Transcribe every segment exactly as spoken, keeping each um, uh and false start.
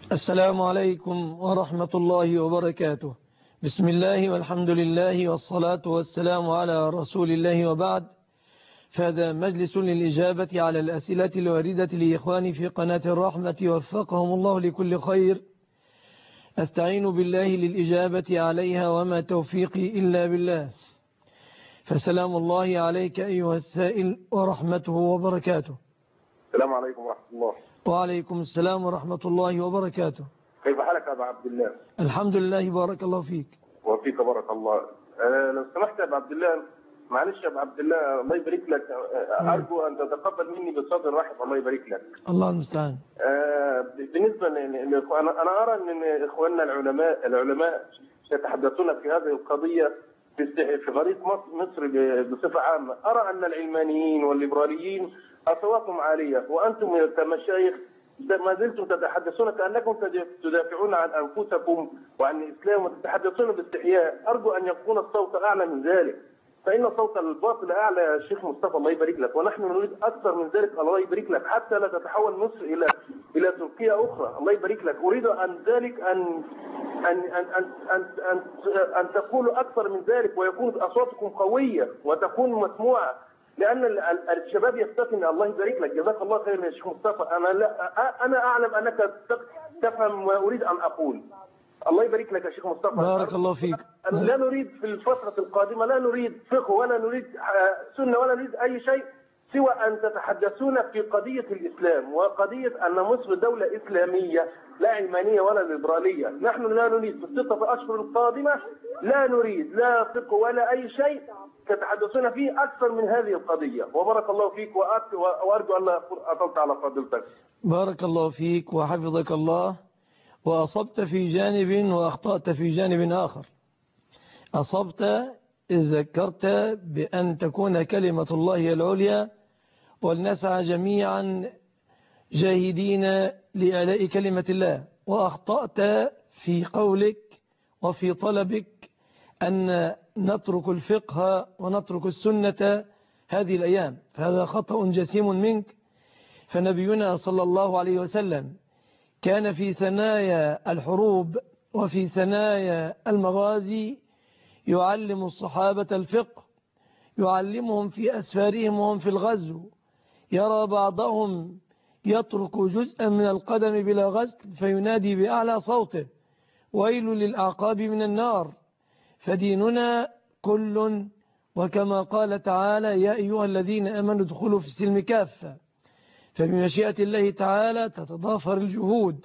السلام عليكم ورحمة الله وبركاته. بسم الله والحمد لله والصلاة والسلام على رسول الله، وبعد. فهذا مجلس للإجابة على الأسئلة الواردة لإخواني في قناة الرحمة، وفقهم الله لكل خير. أستعين بالله للإجابة عليها، وما توفيقي إلا بالله. فسلام الله عليك أيها السائل ورحمته وبركاته. السلام عليكم ورحمة الله. وعليكم السلام ورحمة الله وبركاته. كيف حالك يا أبا عبد الله؟ الحمد لله، بارك الله فيك. وفيك بارك الله. أه لو سمحت يا أبا عبد الله، معلش يا أبا عبد الله، الله يبارك لك، أرجو أن تتقبل مني بصدر رحب، الله يبارك لك. الله المستعان. أه بالنسبة للإخوان، أنا أرى أن إخواننا العلماء العلماء يتحدثون في هذه القضية في قضية مصر بصفة عامة. أرى أن العلمانيين والليبراليين أصواتهم عالية، وأنتم كمشايخ ما زلتم تتحدثون كأنكم تدافعون عن أنفسكم وعن الإسلام وتتحدثون باستحياء. أرجو أن يكون الصوت أعلى من ذلك، فإن صوت الباطل أعلى يا شيخ مصطفى، الله يبارك لك، ونحن نريد أكثر من ذلك، الله يبارك لك، حتى لا تتحول مصر إلى إلى تركيا أخرى، الله يبارك لك. أريد أن ذلك أن أن أن أن أن, أن, أن تقولوا أكثر من ذلك، ويكون أصواتكم قوية وتكون مسموعة، لأن الشباب يستثني، الله يبارك لك، جزاك الله خير يا شيخ مصطفى. أنا لا أنا أعلم أنك تفهم ما أريد أن أقول، الله يبارك لك يا شيخ مصطفى. بارك الله فيك. لا نريد في الفترة القادمة، لا نريد فقه ولا نريد سنة ولا نريد أي شيء سوى أن تتحدثون في قضية الإسلام، وقضية أن مصر دولة إسلامية لا علمانية ولا ليبرالية. نحن لا نريد في الستة أشهر القادمة، لا نريد لا فقه ولا أي شيء تتحدثون فيه أكثر من هذه القضية. وبارك الله فيك، وأرجو أن لا أطلت على فضيلتك. بارك الله فيك وحفظك الله. وأصبت في جانب وأخطأت في جانب آخر. أصبت إذ ذكرت بأن تكون كلمة الله العليا، ولنسعى جميعا جاهدين لإعلاء كلمة الله. وأخطأت في قولك وفي طلبك أن نترك الفقه ونترك السنة هذه الأيام، فهذا خطأ جسيم منك. فنبينا صلى الله عليه وسلم كان في ثنايا الحروب وفي ثنايا المغازي يعلم الصحابة الفقه، يعلمهم في أسفارهم وهم في الغزو. يرى بعضهم يترك جزءا من القدم بلا غسل فينادي بأعلى صوته: ويل للأعقاب من النار. فديننا كل، وكما قال تعالى: يا أيها الذين آمنوا ادخلوا في السلم كافة. فبمشيئة الله تعالى تتضافر الجهود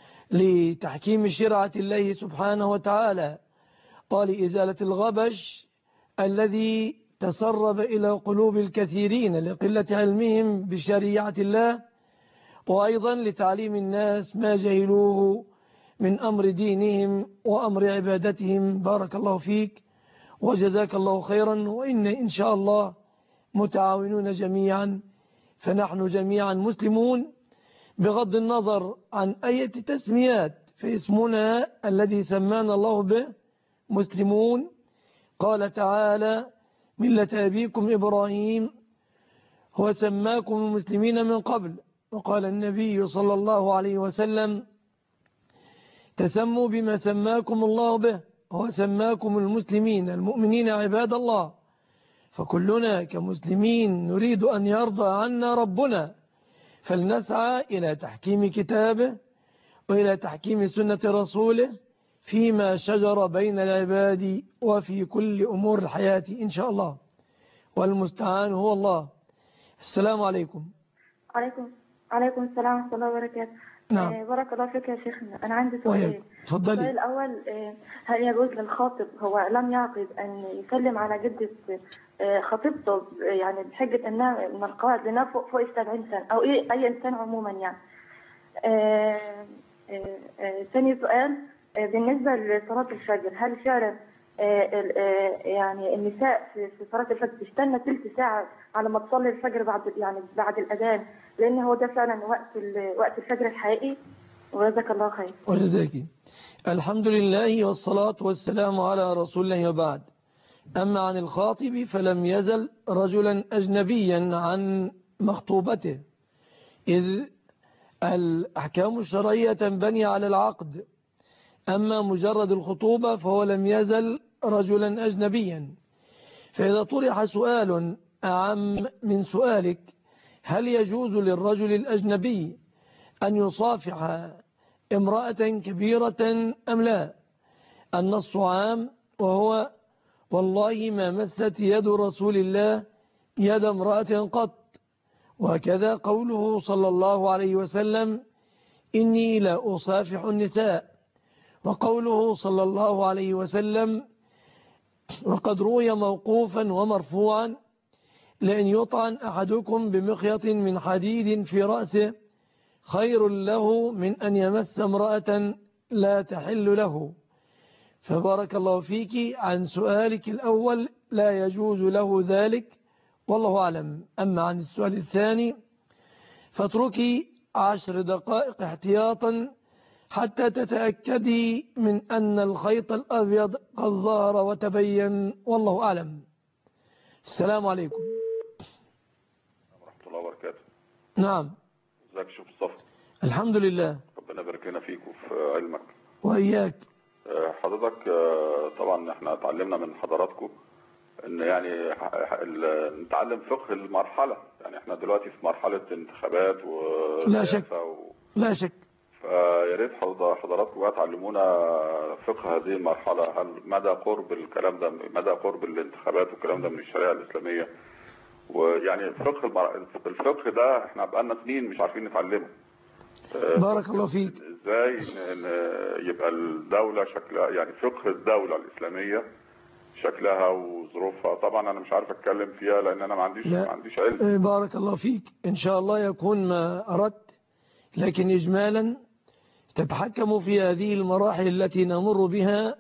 لتحكيم شرعة الله سبحانه وتعالى، ولإزالة الغبش الذي تسرب إلى قلوب الكثيرين لقلة علمهم بشريعة الله، وأيضا لتعليم الناس ما جهلوه من أمر دينهم وأمر عبادتهم. بارك الله فيك وجزاك الله خيرا. وإن إن شاء الله متعاونون جميعا، فنحن جميعا مسلمون بغض النظر عن أي تسميات، فاسمنا الذي سمانا الله به مسلمون. قال تعالى: ملة أبيكم إبراهيم هو سماكم المسلمين من قبل. وقال النبي صلى الله عليه وسلم: تسموا بما سماكم الله به، هو سماكم المسلمين المؤمنين عباد الله. فكلنا كمسلمين نريد أن يرضى عنا ربنا، فلنسعى إلى تحكيم كتابه وإلى تحكيم سنة رسوله فيما شجر بين العباد وفي كل أمور الحياة إن شاء الله، والمستعان هو الله. السلام عليكم. عليكم عليكم السلام ورحمة الله وبركاته. نعم. آه بارك الله فيك يا شيخنا. أنا عندي سؤالين. تفضلي. السؤال الأول: آه هل يجوز للخاطب هو لم يعقد أن يسلم على جدة آه خطيبته، يعني بحجة أنها من القواعد لأنها فوق فوق السبعين سنة أو إيه أي إنسان عموما يعني؟ آه آه آه ثاني سؤال: آه بالنسبة لصلاة الفجر، هل فعلا آه آه يعني النساء في صلاة الفجر تستنى ثلث ساعة على ما تصلي الفجر بعد يعني بعد الأذان، لأن هو ده فعلا وقت وقت الفجر الحقيقي؟ وجزاك الله خير. وجزاك. الحمد لله والصلاة والسلام على رسول الله، وبعد. أما عن الخاطب فلم يزل رجلا أجنبيا عن مخطوبته، إذ الأحكام الشرعية تنبني على العقد، أما مجرد الخطوبة فهو لم يزل رجلا أجنبيا. فإذا طرح سؤال أعم من سؤالك، هل يجوز للرجل الأجنبي أن يصافح امرأة كبيرة أم لا؟ النص عام، وهو والله ما مست يد رسول الله يد امرأة قط. وكذا قوله صلى الله عليه وسلم إني لا أصافح النساء، وقوله صلى الله عليه وسلم وقد روي موقوفا ومرفوعا لأن يطعن أحدكم بمخيط من حديد في رأسه خير له من أن يمس امرأة لا تحل له. فبارك الله فيك، عن سؤالك الأول لا يجوز له ذلك والله أعلم. أما عن السؤال الثاني فاتركي عشر دقائق احتياطا حتى تتأكدي من أن الخيط الأبيض قد ظهر وتبين، والله أعلم. السلام عليكم ورحمة الله وبركاته. نعم. ازيك شيخ مصطفى؟ الحمد لله. ربنا يبارك لنا فيك وفي علمك. وإياك. حضرتك طبعا احنا اتعلمنا من حضراتكم ان يعني نتعلم فقه المرحلة، يعني احنا دلوقتي في مرحلة انتخابات و لا شك و... لا شك. فيا ريت حضراتكم بقى تعلمونا فقه هذه المرحلة، هل مدى قرب الكلام ده، مدى قرب الانتخابات والكلام ده من الشريعة الإسلامية، ويعني فقه المر... الفقه ده احنا بقالنا سنين مش عارفين نتعلمه. بارك الله فيك. ازاي يبقى الدولة شكلها، يعني فقه الدولة الإسلامية شكلها وظروفها. طبعا انا مش عارف اتكلم فيها لان انا ما عنديش ما عنديش علم. بارك الله فيك، ان شاء الله يكون ما اردت، لكن اجمالا تتحكم في هذه المراحل التي نمر بها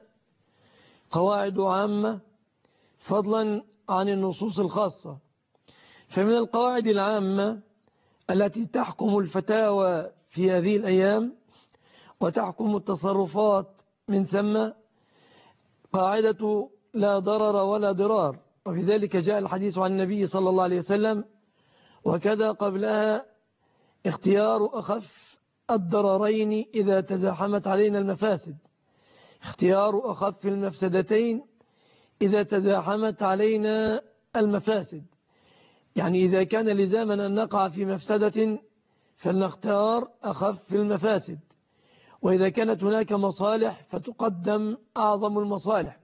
قواعد عامة فضلا عن النصوص الخاصة. فمن القواعد العامة التي تحكم الفتاوى في هذه الأيام وتحكم التصرفات من ثم قاعدة لا ضرر ولا ضرار، وفي ذلك جاء الحديث عن النبي صلى الله عليه وسلم. وكذا قبلها اختيار أخف الضررين إذا تزاحمت علينا المفاسد، اختيار أخف المفسدتين إذا تزاحمت علينا المفاسد. يعني إذا كان لزاما أن نقع في مفسدة فلنختار أخف المفاسد، وإذا كانت هناك مصالح فتقدم أعظم المصالح.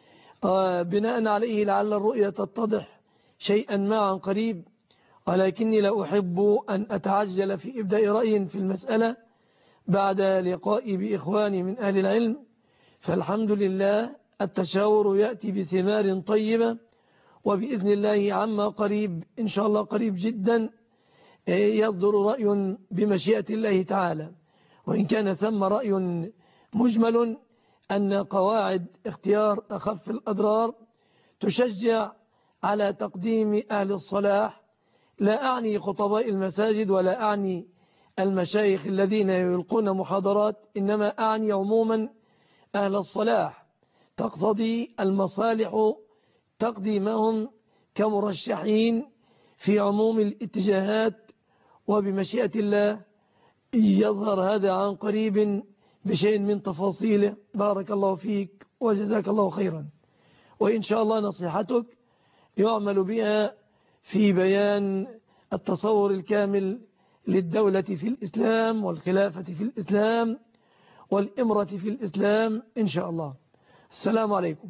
بناء عليه لعل الرؤية تتضح شيئا ما عن قريب، ولكني لا أحب أن أتعجل في إبداء رأي في المسألة بعد لقائي بإخواني من أهل العلم. فالحمد لله التشاور يأتي بثمار طيبة، وبإذن الله عما قريب إن شاء الله قريب جدا يصدر رأي بمشيئة الله تعالى. وإن كان ثم رأي مجمل أن قواعد اختيار أخف الأضرار تشجع على تقديم أهل الصلاح، لا أعني خطباء المساجد ولا أعني المشايخ الذين يلقون محاضرات، إنما أعني عموما أهل الصلاح، تقتضي المصالح تقديمهم كمرشحين في عموم الاتجاهات، وبمشيئة الله يظهر هذا عن قريب بشيء من تفاصيله. بارك الله فيك وجزاك الله خيرا، وإن شاء الله نصيحتك يعمل بها في بيان التصور الكامل للدولة في الإسلام والخلافة في الإسلام والإمرة في الإسلام إن شاء الله. السلام عليكم.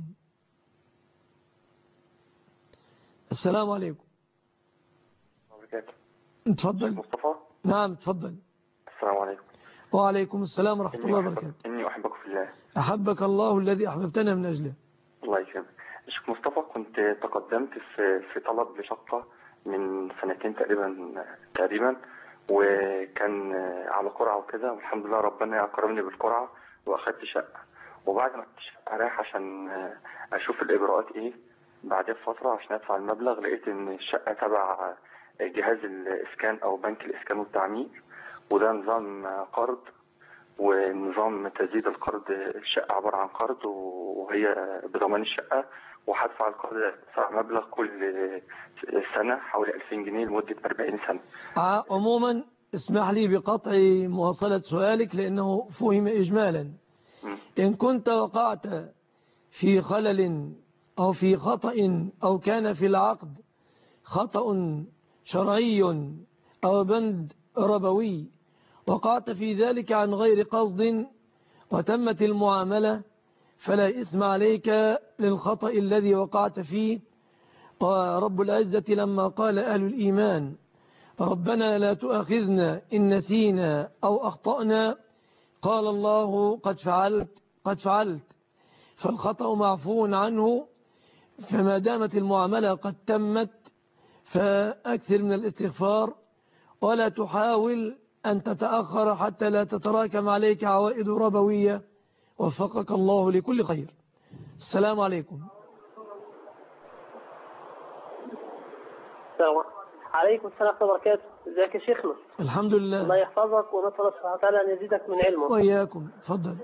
السلام عليكم. تفضل. مصطفى. نعم تفضل. السلام عليكم. وعليكم السلام ورحمة الله وبركاته. إني أحبك في الله. أحبك الله الذي أحببتنا من أجله. الله يكرمك. شيخ مصطفى، كنت تقدمت في في طلب لشقة من سنتين تقريبا تقريبا وكان على قرعة وكده، والحمد لله ربنا أكرمني بالقرعة وأخدت شقة. وبعد ما أخدت شقة رايح عشان أشوف الإجراءات إيه بعدها بفترة عشان أدفع المبلغ، لقيت إن الشقة تبع جهاز الإسكان أو بنك الإسكان والتعمير، وده نظام قرض ونظام تسديد القرض. الشقة عبارة عن قرض وهي بضمان الشقة، وهدفع القرض ادفع مبلغ كل سنة حوالي ألفين جنيه لمدة أربعين سنة. عموما اسمح لي بقطع مواصلة سؤالك لأنه فهم إجمالا. إن كنت وقعت في خلل أو في خطأ أو كان في العقد خطأ شرعي أو بند ربوي وقعت في ذلك عن غير قصد وتمت المعاملة فلا إثم عليك للخطأ الذي وقعت فيه. ورب العزة لما قال أهل الإيمان ربنا لا تؤاخذنا إن نسينا أو أخطأنا قال الله قد فعلت قد فعلت فالخطأ معفو عنه. فما دامت المعاملة قد تمت فأكثر من الاستغفار ولا تحاول أن تتأخر حتى لا تتراكم عليك عوائد ربوية. وفقك الله لكل خير. السلام عليكم. السلام عليكم السلام ورحمة الله وبركاته. ازيك يا شيخنا؟ الحمد لله. الله يحفظك ونسأل الله سبحانه وتعالى أن يزيدك من علمه. وإياكم. تفضل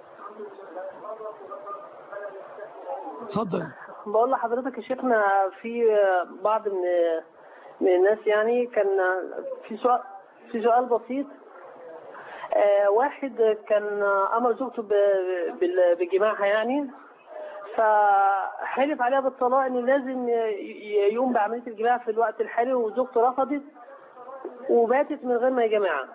تفضل. بقول لحضرتك يا شيخنا في بعض من من الناس يعني كان في سؤال في سؤال بسيط. آه واحد كان أمر زوجته بجماعها يعني فحلف عليها بالطلاق ان لازم يقوم بعملية الجماع في الوقت الحالي وزوجته رفضت وباتت من غير ما يجمعها.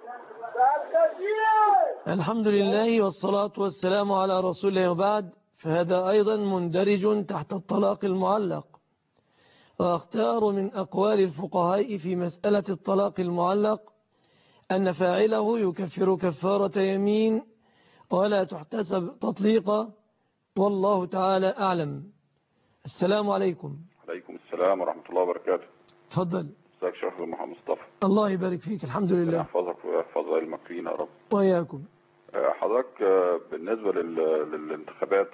الحمد لله والصلاة والسلام على رسول الله وبعد. فهذا أيضا مندرج تحت الطلاق المعلق. واختار من أقوال الفقهاء في مسألة الطلاق المعلق أن فاعله يكفر كفارة يمين ولا تحتسب تطليقا والله تعالى أعلم. السلام عليكم. عليكم السلام ورحمة الله وبركاته. تفضل. ازيك شيخ محمد مصطفى؟ الله يبارك فيك. الحمد لله. يحفظك ويحفظ المكرين يا رب. وإياكم. حضرتك بالنسبة للانتخابات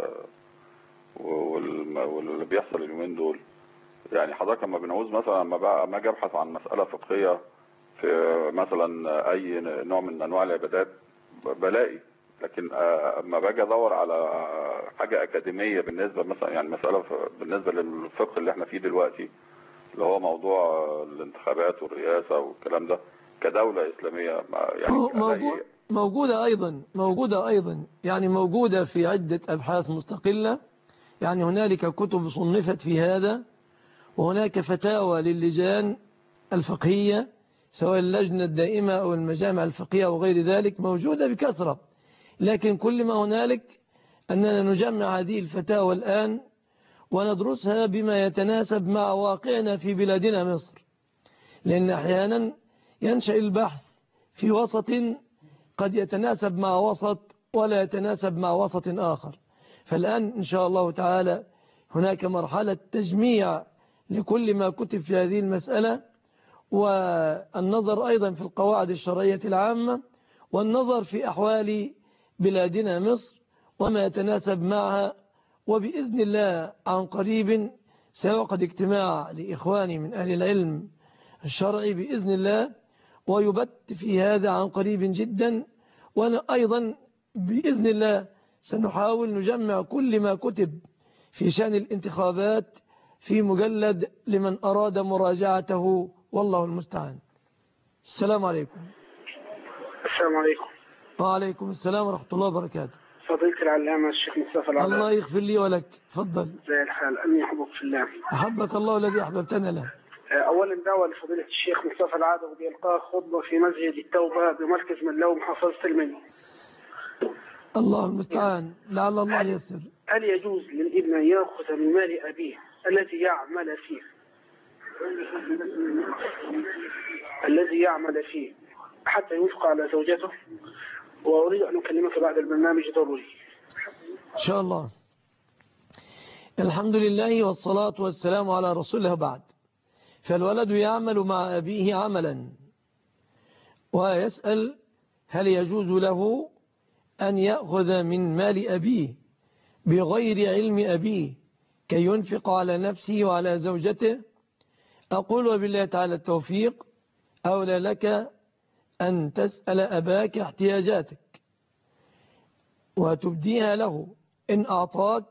واللي بيحصل اليومين دول، يعني حضرتك لما بنعوز مثلا لما اجي ابحث عن مسألة فقهية في مثلا اي نوع من انواع العبادات بلاقي، لكن اما باجي ادور على حاجة اكاديمية بالنسبة مثلا يعني مسألة بالنسبة للفقه اللي احنا فيه دلوقتي اللي هو موضوع الانتخابات والرئاسة والكلام ده كدولة اسلامية يعني موجود موجودة أيضا موجودة أيضا يعني موجودة في عدة أبحاث مستقلة. يعني هنالك كتب صنفت في هذا وهناك فتاوى للجان الفقهية سواء اللجنة الدائمة أو المجامع الفقهية وغير ذلك موجودة بكثرة. لكن كل ما هنالك أننا نجمع هذه الفتاوى الآن وندرسها بما يتناسب مع واقعنا في بلادنا مصر، لأن أحيانا ينشأ البحث في وسط قد يتناسب مع وسط ولا يتناسب مع وسط آخر. فالآن إن شاء الله تعالى هناك مرحلة تجميع لكل ما كتب في هذه المسألة والنظر أيضا في القواعد الشرعية العامة والنظر في أحوال بلادنا مصر وما يتناسب معها. وبإذن الله عن قريب سيعقد اجتماع لإخواني من أهل العلم الشرعي بإذن الله ويبت في هذا عن قريب جدا. وأنا أيضا بإذن الله سنحاول نجمع كل ما كتب في شأن الانتخابات في مجلد لمن أراد مراجعته والله المستعان. السلام عليكم. السلام عليكم. وعليكم السلام ورحمة الله وبركاته. فضيلة العلامة الشيخ مصطفى العدل. الله يغفر لي ولك. تفضل. زي الحال. أني أحبك في الله. أحبك الله الذي أحببتنا له. أولا دعوة لفضيلة الشيخ مصطفى العدل بإلقاء خطبة في مسجد التوبة بمركز من لو محافظة المني. الله المستعان لعل الله يسر. هل يجوز للابن أن يأخذ من مال أبيه الذي يعمل فيه الذي يعمل فيه حتى ينفق على زوجته؟ وأريد أن أكلمك بعد البرنامج ضروري. إن شاء الله. الحمد لله والصلاة والسلام على رسول الله بعد. فالولد يعمل مع أبيه عملا ويسأل هل يجوز له أن يأخذ من مال أبيه بغير علم أبيه كي ينفق على نفسه وعلى زوجته؟ أقول وبالله تعالى التوفيق أولى لك أن تسأل أباك احتياجاتك وتبديها له. إن أعطاك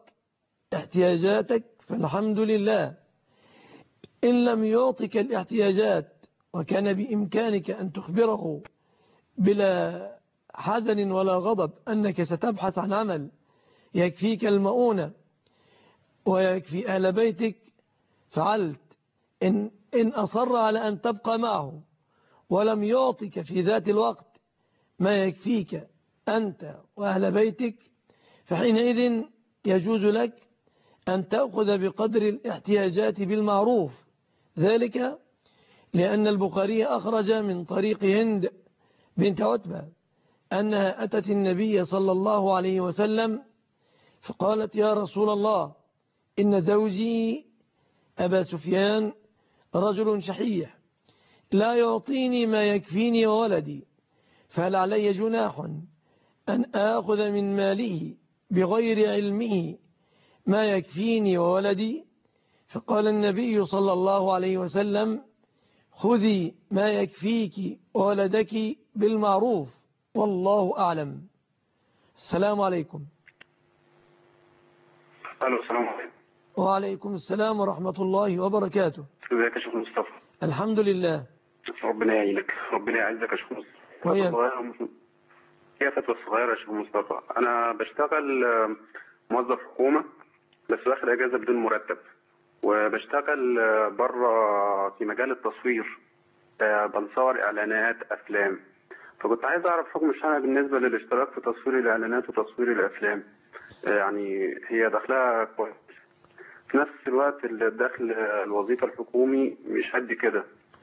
احتياجاتك فالحمد لله. إن لم يعطك الاحتياجات وكان بإمكانك أن تخبره بلا حزن ولا غضب أنك ستبحث عن عمل يكفيك المؤونة ويكفي أهل بيتك فعلت. إن, إن أصر على أن تبقى معه ولم يعطك في ذات الوقت ما يكفيك أنت وأهل بيتك فحينئذ يجوز لك أن تأخذ بقدر الاحتياجات بالمعروف، ذلك لأن البخاري أخرج من طريق هند بنت عتبة أنها أتت النبي صلى الله عليه وسلم فقالت: يا رسول الله، إن زوجي أبا سفيان رجل شحيح لا يعطيني ما يكفيني وولدي، فهل علي جناح أن آخذ من ماله بغير علمه ما يكفيني وولدي؟ فقال النبي صلى الله عليه وسلم: خذي ما يكفيك وولدك بالمعروف والله أعلم. السلام عليكم. الو السلام عليكم. وعليكم السلام ورحمة الله وبركاته. ازيك يا شيخ مصطفى؟ الحمد لله. ربنا يعينك، ربنا يعزك يا شيخ مصطفى. وياك. هي فتوى صغيرة يا شيخ مصطفى. أنا بشتغل موظف حكومة بس واخد أجازة بدون مرتب، وبشتغل بره في مجال التصوير، بنصور إعلانات أفلام. فكنت عايز أعرف حكم الشرع بالنسبة للاشتراك في تصوير الإعلانات وتصوير الأفلام. يعني هي دخلها كويس، في نفس الوقت الدخل الوظيفة الحكومي مش قد كده.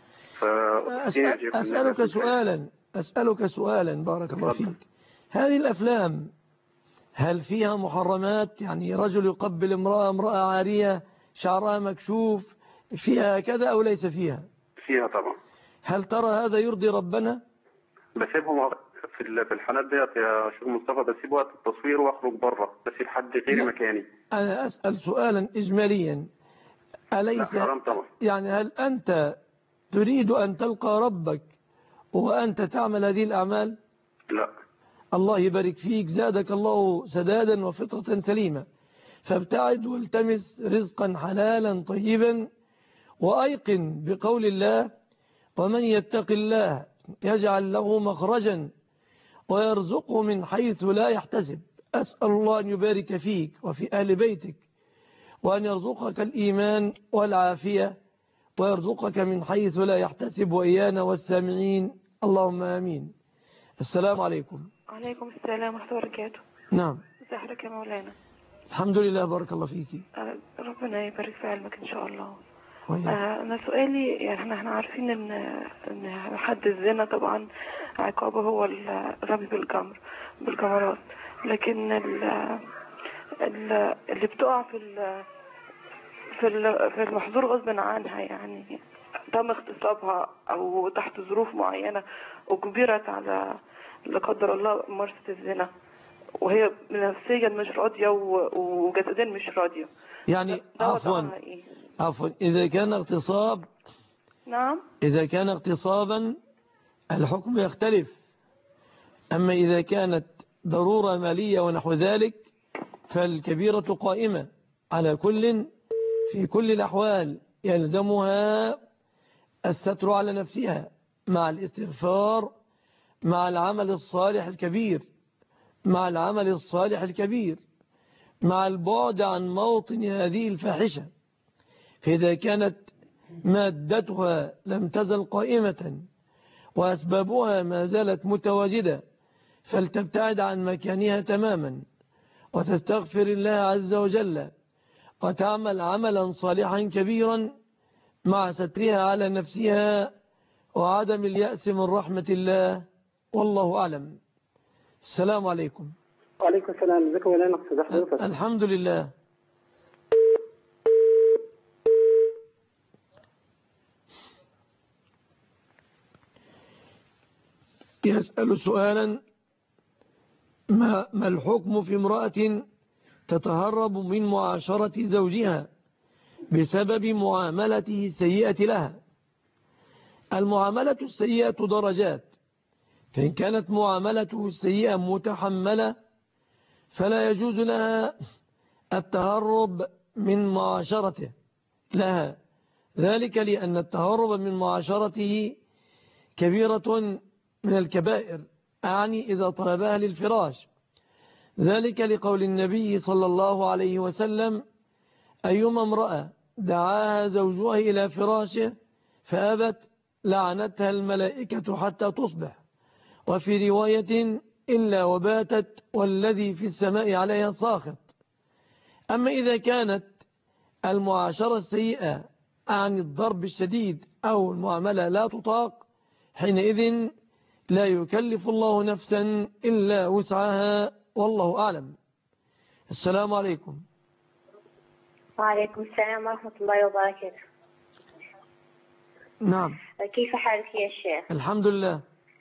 أسأل أسألك سؤالا أسألك سؤالا بارك الله فيك. هذه الأفلام هل فيها محرمات؟ يعني رجل يقبل امرأة امرأة عارية شعرها مكشوف، فيها كذا أو ليس فيها؟ فيها طبعا. هل ترى هذا يرضي ربنا؟ بسيبهم في الحالات ديت يا شيخ مصطفى، بسيب وقت التصوير واخرج بره، بسيب حد غير مكاني. أنا أسأل سؤالا إجماليا، أليس حرام طبعا. يعني هل أنت تريد أن تلقى ربك وأنت تعمل هذه الأعمال؟ لا. الله يبارك فيك، زادك الله سدادا وفطرة سليمة. فابتعد والتمس رزقا حلالا طيبا، وأيقن بقول الله: ومن يتق الله يجعل له مخرجا ويرزقه من حيث لا يحتسب. أسأل الله أن يبارك فيك وفي أهل بيتك، وأن يرزقك الإيمان والعافية، ويرزقك من حيث لا يحتسب، وإيانا والسامعين اللهم آمين. السلام عليكم. وعليكم السلام ورحمة الله وبركاته. نعم. ازي حضرتك يا مولانا؟ الحمد لله، بارك الله فيك. ربنا يبارك في علمك إن شاء الله. آه أنا سؤالي، يعني احنا احنا عارفين ان ان حد الزنا طبعا عقابه هو الرمي بالجمر بالجمرات، لكن ال ال اللي بتقع في ال في ال في المحظور غصب عنها، يعني تم اغتصابها او تحت ظروف معينة اجبرت على لا قدر الله ممارسة الزنا، وهي نفسيا مش راضية وجسديا مش راضية، يعني عفوا إيه؟ عفوا إذا كان اغتصاب، نعم، إذا كان اغتصابا الحكم يختلف. أما إذا كانت ضرورة مالية ونحو ذلك فالكبيرة قائمة على كل. في كل الأحوال يلزمها الستر على نفسها مع الاستغفار، مع العمل الصالح الكبير مع العمل الصالح الكبير مع البعد عن موطن هذه الفاحشة. فإذا كانت مادتها لم تزل قائمة وأسبابها ما زالت متواجدة فلتبتعد عن مكانها تماما وتستغفر الله عز وجل وتعمل عملا صالحا كبيرا مع سترها على نفسها وعدم اليأس من رحمة الله، والله أعلم. السلام عليكم. وعليكم السلام. ازيكم يا مولانا؟ استاذ حضرتك. الحمد لله. يسأل سؤالا: ما, ما الحكم في امرأة تتهرب من معاشرة زوجها بسبب معاملته السيئة لها؟ المعاملة السيئة درجات، فإن كانت معاملته السيئة متحملة فلا يجوز لها التهرب من معاشرته لها، ذلك لأن التهرب من معاشرته كبيرة من الكبائر، أعني إذا طلبها للفراش، ذلك لقول النبي صلى الله عليه وسلم: أيما امرأة دعاها زوجها إلى فراشه فأبت لعنتها الملائكة حتى تصبح، وفي رواية: إلا وباتت والذي في السماء عليها ساخط. أما إذا كانت المعاشرة السيئة عن الضرب الشديد أو المعاملة لا تطاق، حينئذ لا يكلف الله نفسا إلا وسعها، والله أعلم. السلام عليكم. وعليكم السلام ورحمة الله وبركاته. نعم. كيف حالك يا شيخ؟ الحمد لله.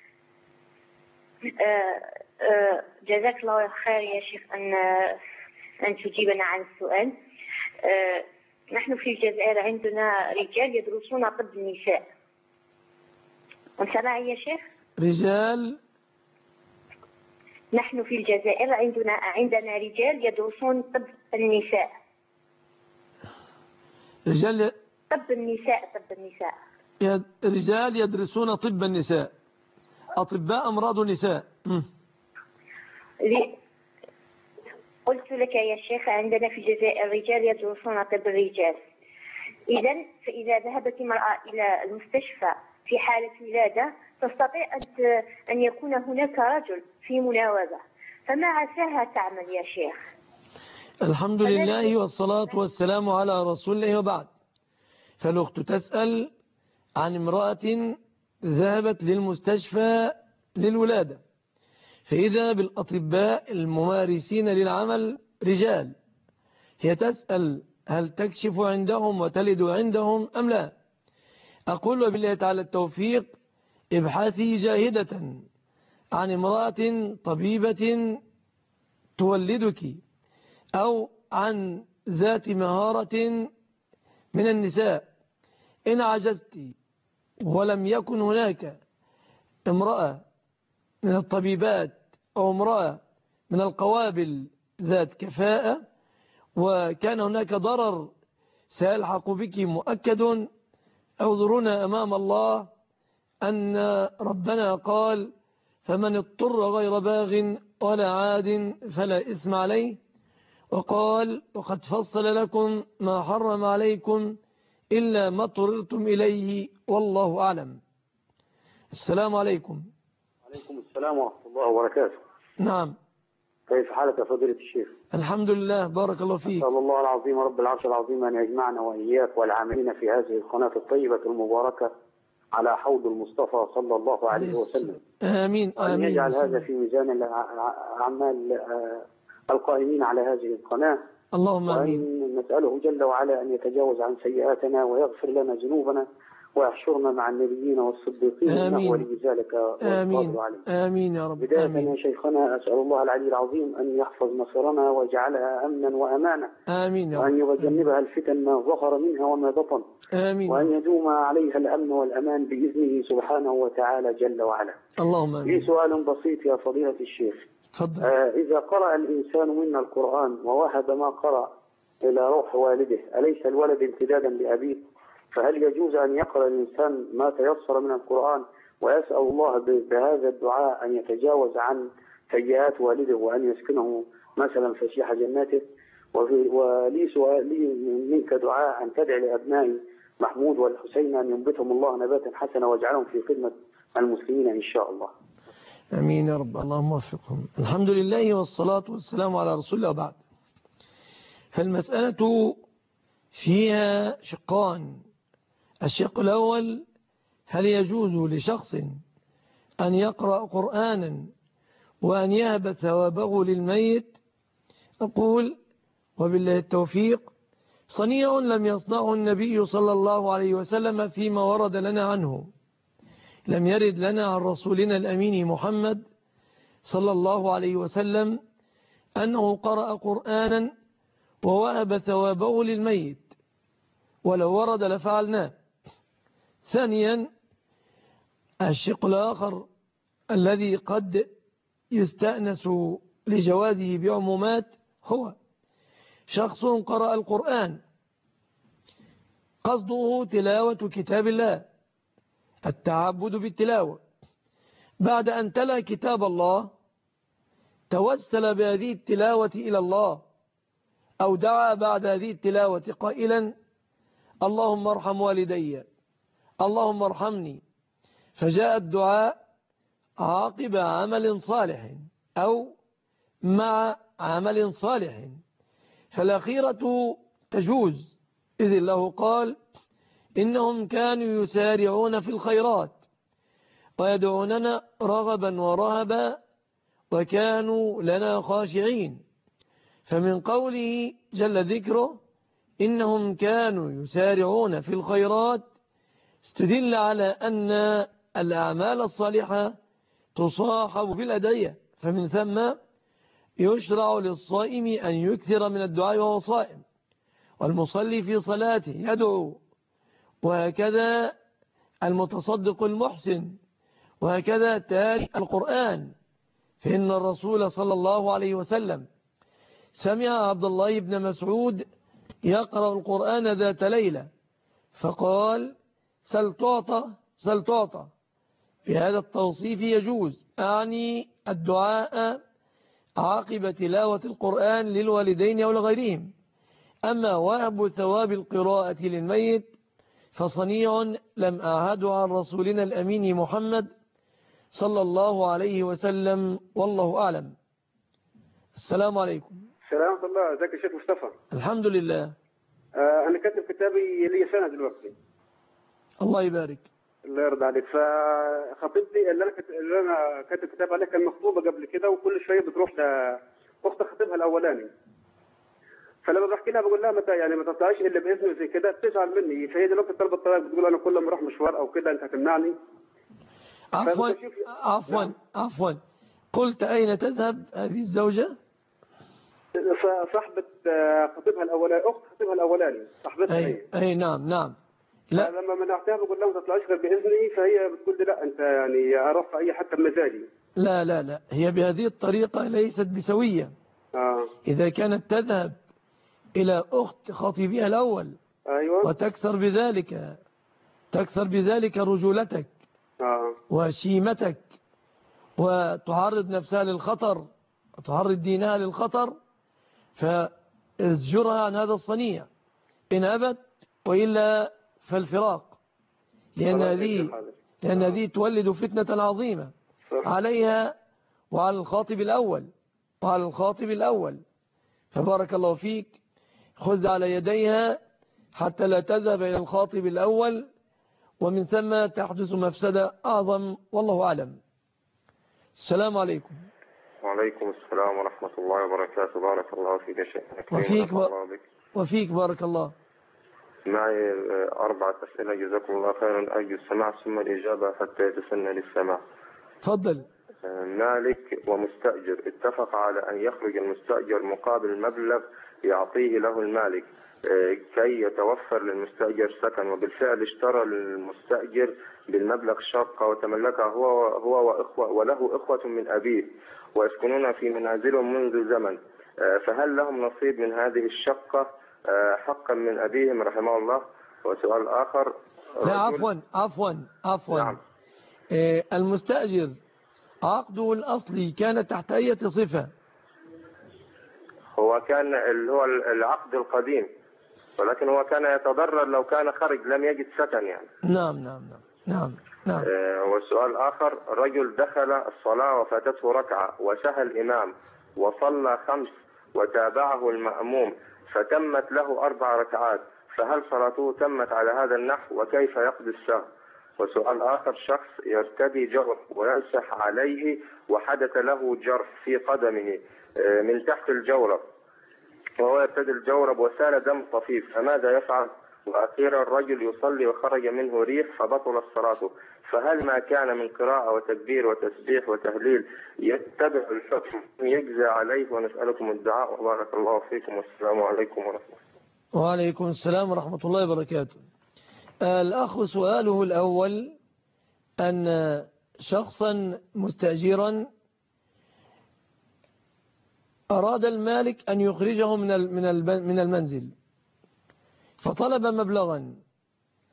جزاك الله خير يا شيخ أن أن تجيبنا عن السؤال. نحن في الجزائر عندنا رجال يدرسون طب النساء. أنت معي يا شيخ؟ رجال. نحن في الجزائر عندنا عندنا رجال يدرسون طب النساء. رجال طب النساء طب النساء. رجال يدرسون طب النساء، أطباء أمراض النساء. قلت لك يا شيخ عندنا في الجزائر رجال يدرسون طب الرجال. إذا فإذا ذهبت المرأة إلى المستشفى في حالة ولادة تستطيع أن يكون هناك رجل في مناوبة، فما عساها تعمل يا شيخ؟ الحمد لله والصلاة والسلام على رسول الله، وبعد. فالأخت تسأل عن امرأة ذهبت للمستشفى للولادة، فإذا بالأطباء الممارسين للعمل رجال. هي تسأل هل تكشف عندهم وتلد عندهم أم لا؟ أقول وبالله تعالى التوفيق: ابحثي جاهدة عن امرأة طبيبة تولدك، أو عن ذات مهارة من النساء. إن عجزت ولم يكن هناك امرأة من الطبيبات أو امرأة من القوابل ذات كفاءة، وكان هناك ضرر سيلحق بك مؤكد، اعذرونا أمام الله أن ربنا قال: فمن اضطر غير باغ ولا عاد فلا إثم عليه، وقال: وقد فصل لكم ما حرم عليكم إلا ما اضطررتم إليه، والله أعلم. السلام عليكم. عليكم السلام ورحمة الله وبركاته. نعم. كيف حالك يا فضيلة الشيخ؟ الحمد لله، بارك الله فيك. أسأل الله العظيم رب العرش العظيم أن يجمعنا وإياك والعاملين في هذه القناة الطيبة المباركة على حوض المصطفى صلى الله عليه وسلم. آمين آمين. وأن يجعل هذا في ميزان أعمال القائمين على هذه القناة. اللهم آمين. وأن نسأله جل وعلا أن يتجاوز عن سيئاتنا ويغفر لنا ذنوبنا ويحشرنا مع النبيين والصديقين، إنه ولي ذلك والقادر عليه. آمين يا رب. بداية آمين. يا شيخنا أسأل الله العلي العظيم أن يحفظ مصرنا ويجعلها أمنا وأمانا. آمين يا رب. وأن يجنبها الفتن ما ظهر منها وما بطن. آمين. وأن يدوم عليها الأمن والأمان بإذنه سبحانه وتعالى جل وعلا. اللهم آمين. لي سؤال بسيط يا فضيلة الشيخ. تفضل. آه إذا قرأ الإنسان منا القرآن ووهب ما قرأ إلى روح والده، أليس الولد امتدادا لأبيه؟ فهل يجوز أن يقرأ الإنسان ما تيسر من القرآن ويسأل الله بهذا الدعاء أن يتجاوز عن سيئات والده وأن يسكنه مثلا فسيح جناته؟ ولي سؤال لي منك دعاء أن تدعي لأبنائي محمود والحسين أن ينبتهم الله نباتا حسنا واجعلهم في خدمة المسلمين إن شاء الله. أمين يا رب، اللهم وفقهم. الحمد لله والصلاة والسلام على رسول الله، وبعد. فالمسألة فيها شقان. الشق الأول: هل يجوز لشخص أن يقرأ قرآنا وأن يهب ثوابه للميت؟ أقول وبالله التوفيق: صنيع لم يصنعه النبي صلى الله عليه وسلم فيما ورد لنا عنه. لم يرد لنا عن رسولنا الأمين محمد صلى الله عليه وسلم أنه قرأ قرآنا ووهب ثوابه للميت، ولو ورد لفعلناه. ثانيا: الشق الآخر الذي قد يستأنس لجوازه بعمومات، هو شخص قرأ القرآن قصده تلاوة كتاب الله، التعبد بالتلاوة. بعد أن تلا كتاب الله توسل بهذه التلاوة إلى الله، أو دعا بعد هذه التلاوة قائلا اللهم ارحم والدي، اللهم ارحمني، فجاء الدعاء عاقب عمل صالح أو مع عمل صالح، فالأخيرة تجوز، إذ الله قال إنهم كانوا يسارعون في الخيرات ويدعوننا رغبا ورهبا وكانوا لنا خاشعين. فمن قوله جل ذكره إنهم كانوا يسارعون في الخيرات استدل على أن الأعمال الصالحة تصاحب بالأدعية، فمن ثم يشرع للصائم أن يكثر من الدعاء وهو صائم، والمصلي في صلاته يدعو، وهكذا المتصدق المحسن، وهكذا تالي القرآن، فإن الرسول صلى الله عليه وسلم سمع عبد الله بن مسعود يقرأ القرآن ذات ليلة فقال سل تعطى سل تعطى. في هذا التوصيف يجوز، أعني الدعاء عقب تلاوة القرآن للوالدين أو لغيرهم. أما وهب ثواب القراءة للميت فصنيع لم أعهد عن رسولنا الأمين محمد صلى الله عليه وسلم، والله أعلم. السلام عليكم. السلام ورحمة الله. ازيك يا شيخ مصطفى؟ الحمد لله. آه أنا كاتب كتابي لي سنة دلوقتي. الله يبارك. الله يرضى عليك. فخطيبتي اللي أنا كت... اللي أنا كاتب كتاب عليها كان مخطوبة قبل كده، وكل شوية بتروح لأخت خطيبها الأولاني. فلما بحكي لها بقول لها متى يعني ما تطلعيش إلا بإذنه زي كده، بتزعل مني. فهي دلوقتي طلبت الطلاق، بتقول أنا كل ما أروح مشوار أو كده أنت هتمنعني. عفوا عفوا عفوا قلت أين تذهب هذه الزوجة؟ صاحبة خطيبها الأولاني، أخت خطيبها الأولاني، صاحبتها. أي أي نعم نعم. لا لما منعتها بقول لها ما تطلعيش غير بإذني، فهي بتقول لي لا أنت يعني أروح في أي حتى بمزاجي. لا لا لا، هي بهذه الطريقة ليست بسوية. آه. إذا كانت تذهب إلى أخت خطيبها الأول أيوة. وتكسر بذلك تكسر بذلك رجولتك آه. وشيمتك، وتعرض نفسها للخطر وتعرض دينها للخطر، فازجرها عن هذا الصنيع إن أبت، وإلا فالفراق، لأن هذه لأن هذه تولد فتنة عظيمة عليها وعلى الخاطب الأول وعلى الخاطب الأول. فبارك الله فيك، خذ على يديها حتى لا تذهب إلى الخاطب الأول، ومن ثم تحدث مفسدة أعظم، والله أعلم. السلام عليكم. وعليكم السلام ورحمة الله وبركاته. بارك الله فيك يا شيخ. وفيك, و... وفيك بارك الله. معي أربعة أسئلة جزاكم الله خيرا، أرجو السماع ثم الإجابة حتى يتسنى للسماع. تفضل. مالك ومستأجر اتفق على أن يخرج المستأجر مقابل مبلغ يعطيه له المالك كي يتوفر للمستأجر سكن، وبالفعل اشترى المستأجر بالمبلغ شقة وتملكها هو هو وإخوة وله إخوة من أبيه ويسكنون في منازلهم منذ زمن، فهل لهم نصيب من هذه الشقة حقا من أبيهم رحمه الله؟ وسؤال آخر. لا عفوا عفوا عفوا نعم. المستأجر عقده الأصلي كان تحت أي صفة؟ هو كان اللي هو العقد القديم، ولكن هو كان يتضرر لو كان خرج لم يجد سكن يعني. نعم نعم نعم نعم, نعم. آه والسؤال آخر. رجل دخل الصلاة وفاتته ركعة وسهى الإمام وصلى خمس وتابعه المأموم فتمت له أربع ركعات، فهل صلاته تمت على هذا النحو وكيف يقضي السهو؟ وسؤال آخر. شخص يرتدي جرح ويمسح عليه وحدث له جرح في قدمه من تحت الجورب، وهو يرتدي الجورب وسال دم طفيف، فماذا يفعل؟ وأخيرا الرجل يصلي وخرج منه ريح فبطل الصلاة، فهل ما كان من قراءة وتكبير وتسبيح وتهليل يتبع الحكم يجزى عليه؟ ونسألكم الدعاء وبارك الله فيكم، والسلام عليكم ورحمة الله. وعليكم السلام ورحمة الله وبركاته. الأخ سؤاله الأول أن شخصا مستأجرا أراد المالك أن يخرجه من من من المنزل، فطلب مبلغا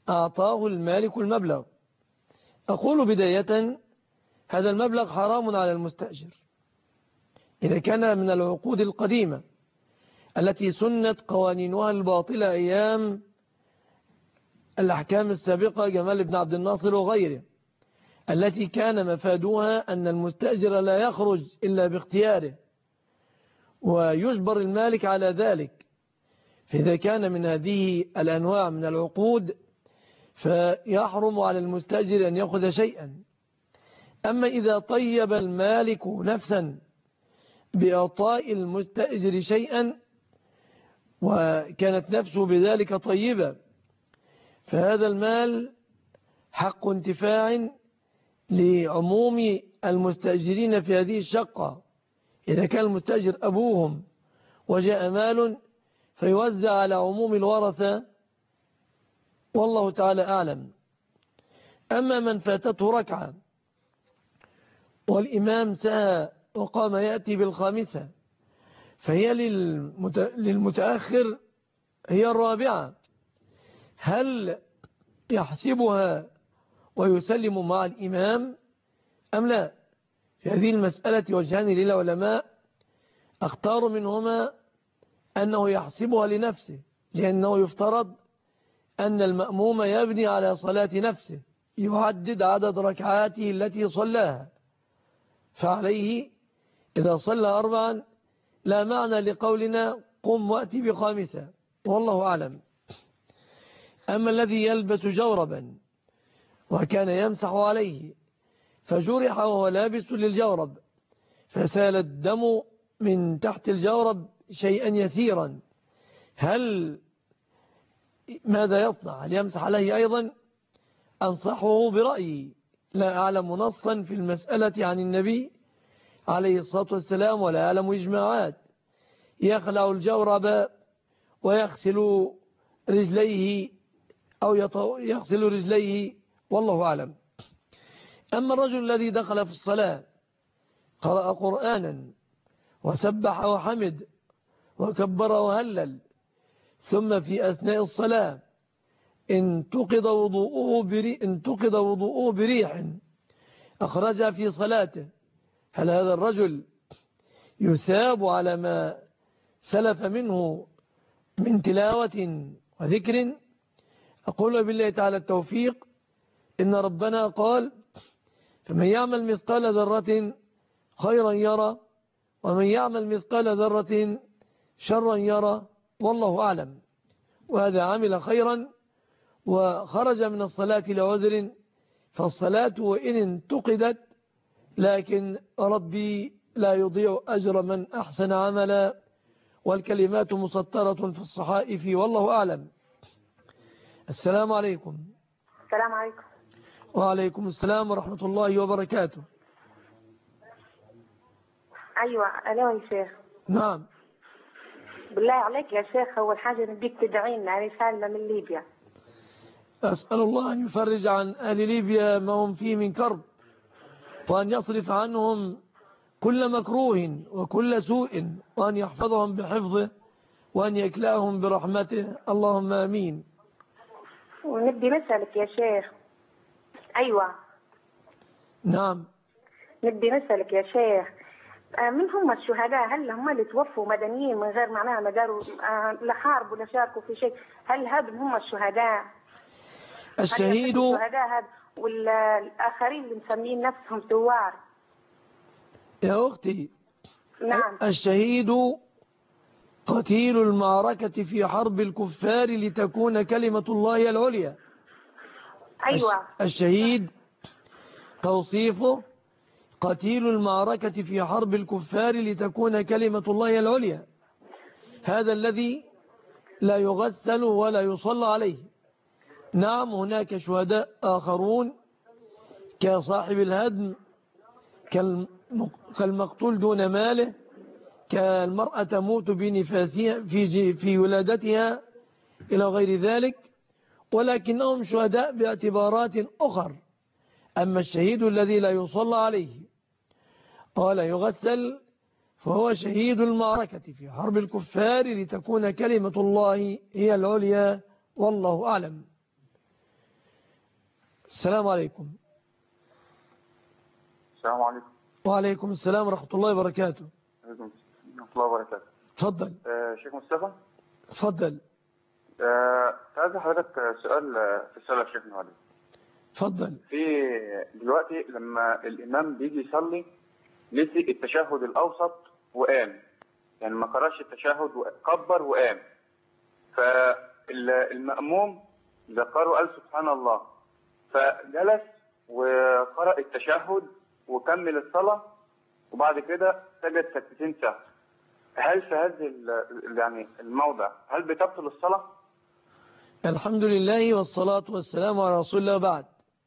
أعطاه المالك المبلغ. أقول بداية هذا المبلغ حرام على المستأجر إذا كان من العقود القديمة التي سنت قوانينها الباطلة أيام الأحكام السابقة جمال بن عبد الناصر وغيره، التي كان مفادها أن المستأجر لا يخرج إلا باختياره ويجبر المالك على ذلك. فإذا كان من هذه الأنواع من العقود فيحرم على المستأجر أن يأخذ شيئا. أما إذا طيب المالك نفسا بإعطاء المستأجر شيئا وكانت نفسه بذلك طيبة فهذا المال حق انتفاع لعموم المستأجرين في هذه الشقة. إذا كان المستأجر أبوهم وجاء مال فيوزع على عموم الورثة والله تعالى أعلم. أما من فاتته ركعة والإمام سهى وقام يأتي بالخامسة فهي للمتأخر هي الرابعة، هل يحسبها ويسلم مع الإمام أم لا؟ في هذه المسألة وجهان للعلماء، اختار منهما أنه يحسبها لنفسه، لأنه يفترض أن المأموم يبني على صلاة نفسه، يعدد عدد ركعاته التي صلاها، فعليه إذا صلى أربعا لا معنى لقولنا قم وأتي بخامسة، والله أعلم. أما الذي يلبس جوربا وكان يمسح عليه فجرح وهو لابس للجورب فسال الدم من تحت الجورب شيئا يسيرا، هل ماذا يصنع؟ هل يمسح عليه أيضا؟ أنصحه برأيي، لا أعلم نصا في المسألة عن النبي عليه الصلاة والسلام ولا أعلم إجماعات. يخلع الجورب ويغسل رجليه أو يغسل رجليه والله أعلم. أما الرجل الذي دخل في الصلاة قرأ قرآنا وسبح وحمد وكبر وهلل ثم في أثناء الصلاة انتقض وضوءه بري انتقض وضوءه بريح أخرجها في صلاته، هل هذا الرجل يثاب على ما سلف منه من تلاوة وذكر؟ أقول بالله تعالى التوفيق، إن ربنا قال فمن يعمل مثقال ذرة خيرا يرى ومن يعمل مثقال ذرة شرا يرى والله أعلم. وهذا عمل خيرا وخرج من الصلاة لعذر فالصلاة وإن انتقدت لكن ربي لا يضيع أجر من أحسن عملا، والكلمات مسطرة في الصحائف والله أعلم. السلام عليكم. السلام عليكم. وعليكم السلام ورحمة الله وبركاته. أيوة ألو يا شيخ. نعم. بالله عليك يا شيخ أول حاجة نبيك تدعينا، أنا سالمة من ليبيا. أسأل الله أن يفرج عن أهل ليبيا ما هم فيه من كرب، وأن يصرف عنهم كل مكروه وكل سوء، وأن يحفظهم بحفظه وأن يكلأهم برحمته، اللهم آمين. ونبي نسألك يا شيخ. أيوة نعم. نبي نسألك يا شيخ، من هم الشهداء؟ هل هم اللي توفوا مدنيين من غير معناها ما داروا لا حاربوا ولا شاركوا في شيء؟ هل هذم هم الشهداء؟ الشهيد الشهداء هذا والآخرين اللي مسمين نفسهم ثوار؟ يا أختي نعم. الشهيد قتيل المعركة في حرب الكفار لتكون كلمة الله العليا. أيوة. الشهيد توصيفه قتيل المعركة في حرب الكفار لتكون كلمة الله العليا، هذا الذي لا يغسل ولا يصلى عليه. نعم هناك شهداء آخرون كصاحب الهدم كالمقتول دون ماله، كالمرأة تموت بنفاسها في في ولادتها إلى غير ذلك، ولكنهم شهداء باعتبارات أخر. أما الشهيد الذي لا يصلى عليه ولا يغسل فهو شهيد المعركة في حرب الكفار لتكون كلمة الله هي العليا والله أعلم. السلام عليكم. السلام عليكم. وعليكم السلام ورحمة الله وبركاته. ورحمة الله وبركاته. تفضل. آه شيخ مصطفى. تفضل. آه عايز حضرتك سؤال في الصلاة يا شيخ علي. تفضل. في دلوقتي لما الإمام بيجي يصلي نسي التشهد الأوسط وقام، يعني ما قرأش التشهد وكبر وقام، فالمأموم ذكره وقال سبحان الله، فجلس وقرأ التشهد وكمل الصلاة وبعد كده سجد سجدتين سهو. هل في هذه يعني الموضع هل بتبطل الصلاة؟ الحمد لله والصلاة والسلام على رسول الله. بعد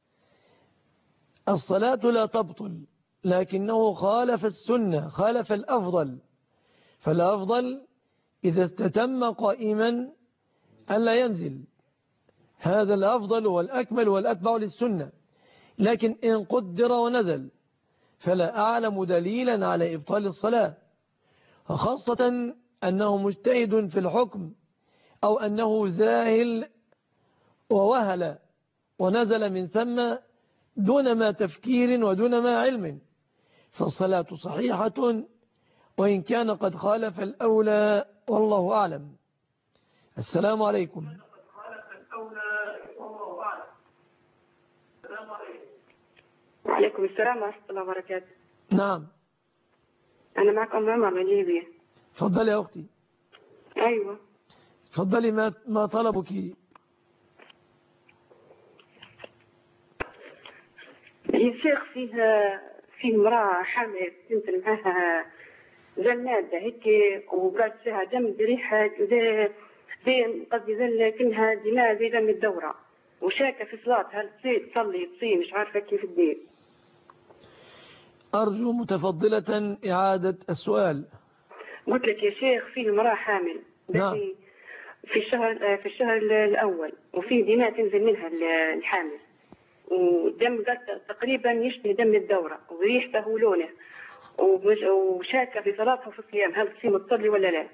الصلاة لا تبطل، لكنه خالف السنة، خالف الأفضل. فالأفضل إذا استتم قائما ألا ينزل، هذا الأفضل والأكمل والأتبع للسنة. لكن إن قدر ونزل فلا أعلم دليلا على إبطال الصلاة، خاصة أنه مجتهد في الحكم أو أنه ذاهل ووهل ونزل من ثم دون ما تفكير ودون ما علم، فالصلاة صحيحة وإن كان قد خالف الأولى، والله أعلم. السلام عليكم. وعليكم السلام ورحمة الله وبركاته. نعم. أنا معك أم عمر من ليبيا. تفضلي يا أختي. أيوة. تفضلي، ما ما طلبك؟ يا شيخ فيه فيه امرأة حامل تنزل معها زنادة هيك، وقالت فيها دم بريحة زي زي قصدي زي كأنها دماء زي دم الدورة، وشاكة في صلاة، هل تصلي تصي مش عارفة كيف تدير. أرجو متفضلة إعادة السؤال. قلت لك يا شيخ فيه امرأة حامل نعم. في الشهر في الشهر الأول، وفيه دماء تنزل منها الحامل، ودم تقريبا يشبه دم الدورة، وريحته ولونه، وشاكة في صلاتها وفي الصيام، هل تصيم تصلي ولا لا؟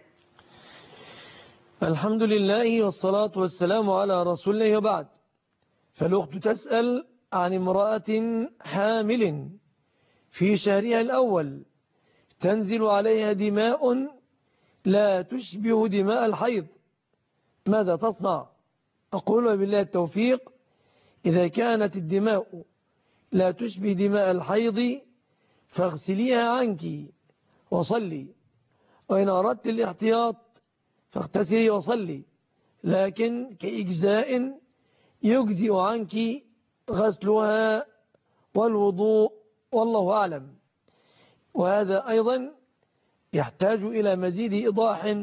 الحمد لله والصلاة والسلام على رسول الله. وبعد، فالأخت تسأل عن امرأة حامل في شهرها الأول تنزل عليها دماء لا تشبه دماء الحيض، ماذا تصنع؟ أقول بالله التوفيق، إذا كانت الدماء لا تشبه دماء الحيض فاغسليها عنك وصلي، وإن أردت الاحتياط فاغتسلي وصلي، لكن كإجزاء يجزئ عنك غسلها والوضوء، والله أعلم. وهذا أيضا يحتاج إلى مزيد إيضاح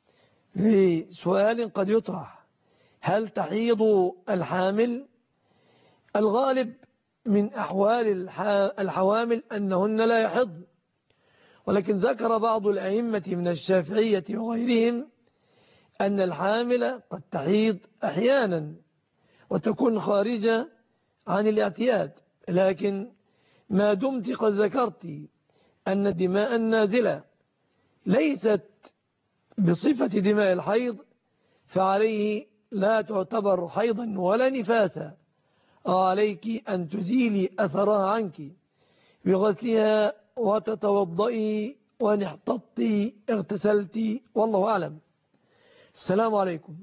لسؤال قد يطرح: هل تحيض الحامل؟ الغالب من أحوال الحوامل أنهن لا يحضن، ولكن ذكر بعض الأئمة من الشافعية وغيرهم أن الحامل قد تحيض أحيانا وتكون خارجة عن الاعتياد، لكن ما دمت قد ذكرت أن الدماء النازلة ليست بصفة دماء الحيض فعليه لا تعتبر حيضا ولا نفاسا، وعليك أن تزيلي أثرها عنك بغسلها وتتوضئي، وإن احتطتي اغتسلتي، والله أعلم. السلام عليكم.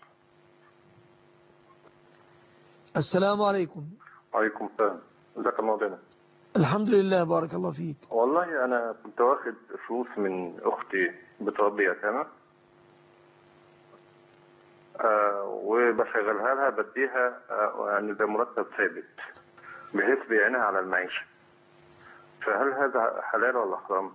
السلام عليكم. وعليكم السلام. ازيك يا مولانا؟ الحمد لله، بارك الله فيك. والله انا كنت واخد فلوس من اختي بتربي يتامى، آه وبشغلها لها بديها آه يعني ده مرتب ثابت بحيث بيعينها على المعيشه، فهل هذا حلال ولا حرام؟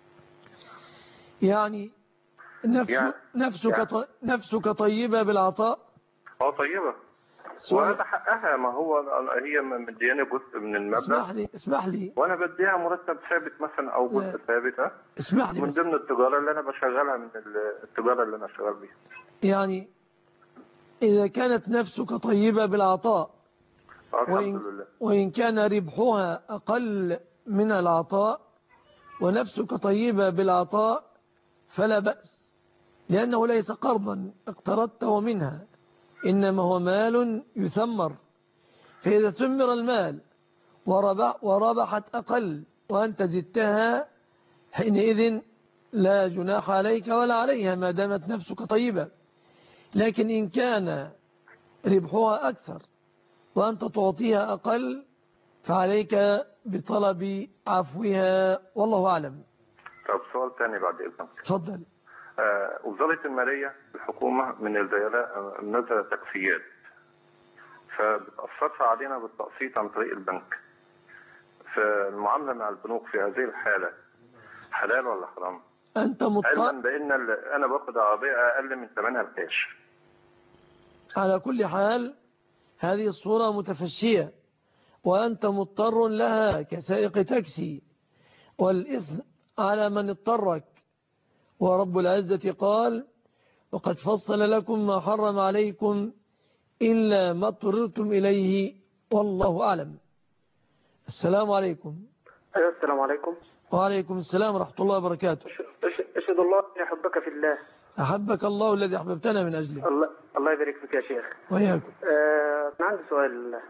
يعني نفس يعني نفسك يعني ط... نفسك طيبه بالعطاء؟ اه طيبه، وهذا حقها، ما هو هي مدياني جزء من المبلغ. اسمح لي اسمح لي وانا بديها مرتب ثابت مثلا او جزء ثابت اسمح لي من ضمن التجاره اللي انا بشغلها، من التجاره اللي انا شغال بيها. يعني اذا كانت نفسك طيبه بالعطاء وإن, لله. وان كان ربحها اقل من العطاء ونفسك طيبه بالعطاء فلا باس، لانه ليس قرضا اقترضته منها، إنما هو مال يثمر، فإذا ثمر المال وربح وربحت أقل وأنت زدتها حينئذ لا جناح عليك ولا عليها ما دامت نفسك طيبة. لكن إن كان ربحها أكثر وأنت تعطيها أقل فعليك بطلب عفوها والله أعلم. طب سؤال تاني بعد إذنك. تفضل. آه وزارة المالية الحكومة من الزيادة منزلة تكفيات فبتأثرها علينا بالتقسيط عن طريق البنك. فالمعاملة مع البنوك في هذه الحالة حلال ولا حرام؟ أنت مضطر علما بأن أنا باخد عربية أقل من ثمنها الكاش. على كل حال هذه الصورة متفشية وأنت مضطر لها كسائق تاكسي، والإثم على من اضطرك. ورب العزة قال: وقد فصل لكم ما حرم عليكم إلا ما اضطررتم إليه والله أعلم. السلام عليكم. أيوة السلام عليكم. وعليكم السلام ورحمة الله وبركاته. أشهد الله يحبك في الله. أحبك الله الذي أحببتنا من أجله. الله الله يبارك فيك يا شيخ. وياكم. آه أنا عندي سؤال.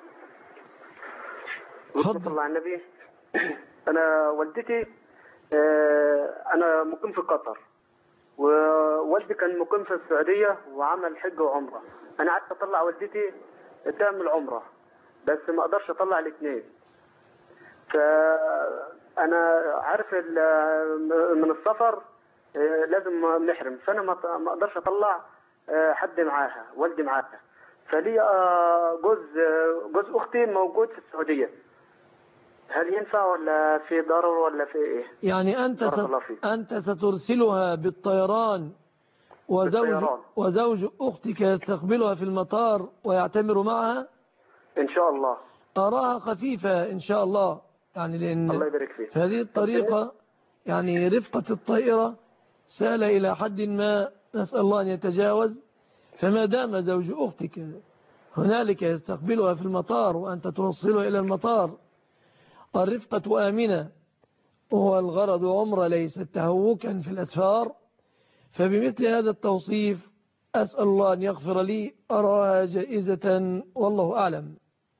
تفضل. الله على النبي. أنا والدتي آه أنا مقيم في قطر، ووالدي كان مقيم في السعودية وعمل حج وعمرة. أنا قعدت أطلع والدتي تعمل عمرة بس ما أقدرش أطلع الاثنين. فأنا عارف من السفر لازم نحرم، فأنا ما أقدرش أطلع حد معاها، والدي معاها. فلي جوز جوز أختي موجود في السعودية، هل ينفع ولا في ضرر ولا في إيه؟ يعني أنت ست... أنت سترسلها بالطيران وزوج بالطيران. وزوج أختك يستقبلها في المطار ويعتمر معها إن شاء الله. أراها خفيفة إن شاء الله، يعني لأن الله يبارك فيك. هذه الطريقة يعني رفقة الطائرة سهل إلى حد ما، نسأل الله أن يتجاوز. فما دام زوج أختك هنالك يستقبلها في المطار وأنت توصلها إلى المطار، الرفقة آمنة وهو الغرض عمره ليس تهوكا في الأسفار، فبمثل هذا التوصيف أسأل الله أن يغفر لي، أراها جائزة والله أعلم.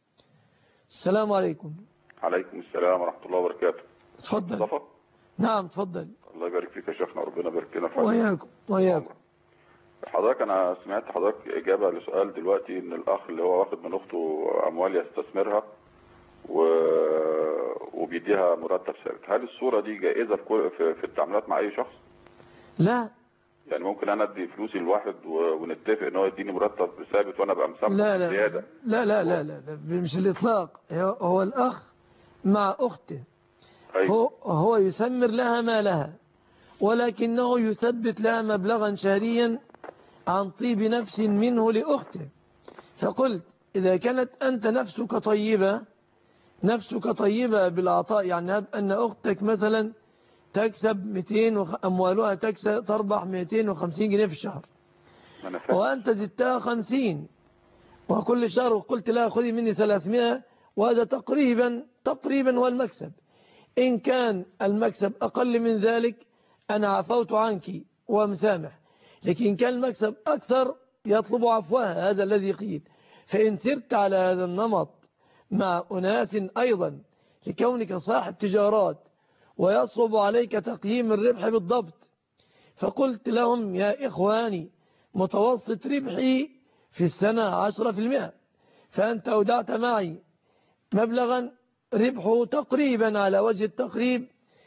السلام عليكم. عليكم السلام ورحمة الله وبركاته. تفضل. مصطفى. نعم تفضل. الله يبارك فيك يا شيخنا، ربنا يبارك لنا فيك. وياكم وياكم. حضرتك أنا سمعت حضرتك إجابة لسؤال دلوقتي إن الأخ اللي هو واخد من أخته أموال يستثمرها و... وبيديها مرتب ثابت، هل الصورة دي جائزة في, كل... في... في التعاملات مع أي شخص؟ لا. يعني ممكن أنا أدي فلوسي لواحد و... ونتفق إن هو يديني مرتب ثابت وأنا أبقى مسامحه لا لا زيادة؟ لا لا لا لا, لا. مش الإطلاق. هو الأخ مع أخته. أيوة. هو هو يسمر لها مالها، ولكنه يثبت لها مبلغا شهريا عن طيب نفس منه لأخته. فقلت إذا كانت أنت نفسك طيبة نفسك طيبة بالعطاء، يعني أن أختك مثلا تكسب مئتين أموالها تكسب تربح مئتين وخمسين جنيه في الشهر، وأنت زدتها خمسين وكل شهر وقلت لها خذي مني ثلاثمائة، وهذا تقريبا تقريبا هو المكسب. إن كان المكسب أقل من ذلك أنا عفوت عنك ومسامح، لكن إن كان المكسب أكثر يطلب عفوها، هذا الذي قيل. فإن سرت على هذا النمط مع أناس أيضا لكونك صاحب تجارات ويصعب عليك تقييم الربح بالضبط، فقلت لهم يا إخواني متوسط ربحي في السنة عشرة في المئة، فأنت أودعت معي مبلغا ربحه تقريبا على وجه التقريب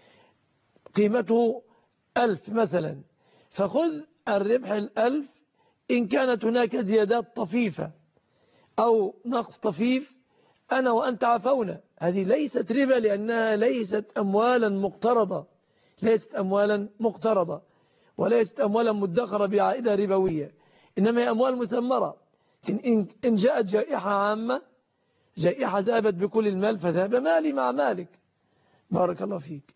قيمته ألف مثلا، فخذ الربح الألف. إن كانت هناك زيادات طفيفة أو نقص طفيف أنا وأنت عفونا. هذه ليست ربا لأنها ليست أموالا مقترضة، ليست أموالا مقترضة وليست أموالا مدخرة بعائدة ربوية، إنما هي أموال مثمرة. إن جاءت جائحة عامة، جائحة ذهبت بكل المال، فذهب مالي مع مالك. بارك الله فيك.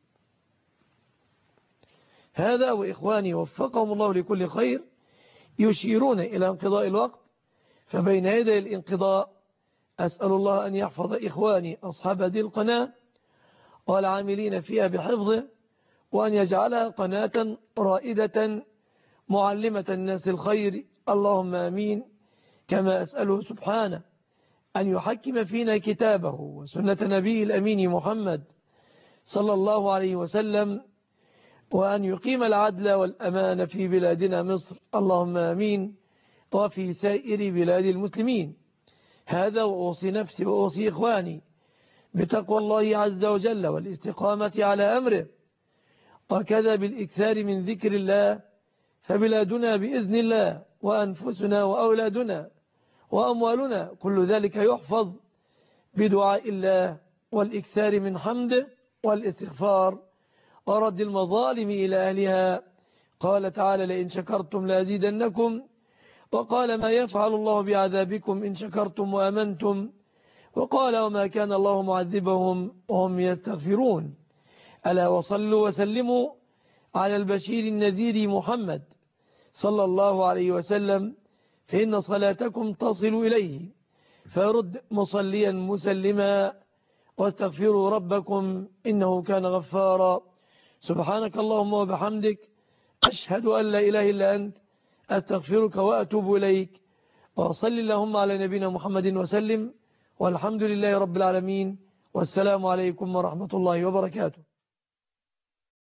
هذا وإخواني وفقهم الله لكل خير يشيرون إلى انقضاء الوقت، فبين يدي الانقضاء أسأل الله أن يحفظ إخواني أصحاب هذه القناة والعاملين فيها بحفظه، وأن يجعلها قناة رائدة معلمة الناس الخير، اللهم آمين. كما أسأله سبحانه أن يحكم فينا كتابه وسنة نبيه الأمين محمد صلى الله عليه وسلم، وأن يقيم العدل والأمان في بلادنا مصر، اللهم آمين، وفي سائر بلاد المسلمين. هذا وأوصي نفسي وأوصي إخواني بتقوى الله عز وجل والاستقامة على أمره، وكذا بالإكثار من ذكر الله، فبلادنا بإذن الله وأنفسنا وأولادنا وأموالنا كل ذلك يحفظ بدعاء الله والإكثار من حمده والاستغفار ورد المظالم إلى أهلها. قال تعالى: لئن شكرتم لأزيدنكم، وقال: ما يفعل الله بعذابكم إن شكرتم وأمنتم، وقال: وما كان الله معذبهم وهم يستغفرون. ألا وصلوا وسلموا على البشير النذير محمد صلى الله عليه وسلم، فإن صلاتكم تصل إليه، فيرد مصليا مسلما، واستغفروا ربكم إنه كان غفارا. سبحانك اللهم وبحمدك، أشهد أن لا إله إلا أنت، أستغفرك وأتوب إليك، وصل اللهم على نبينا محمد وسلم، والحمد لله رب العالمين، والسلام عليكم ورحمة الله وبركاته.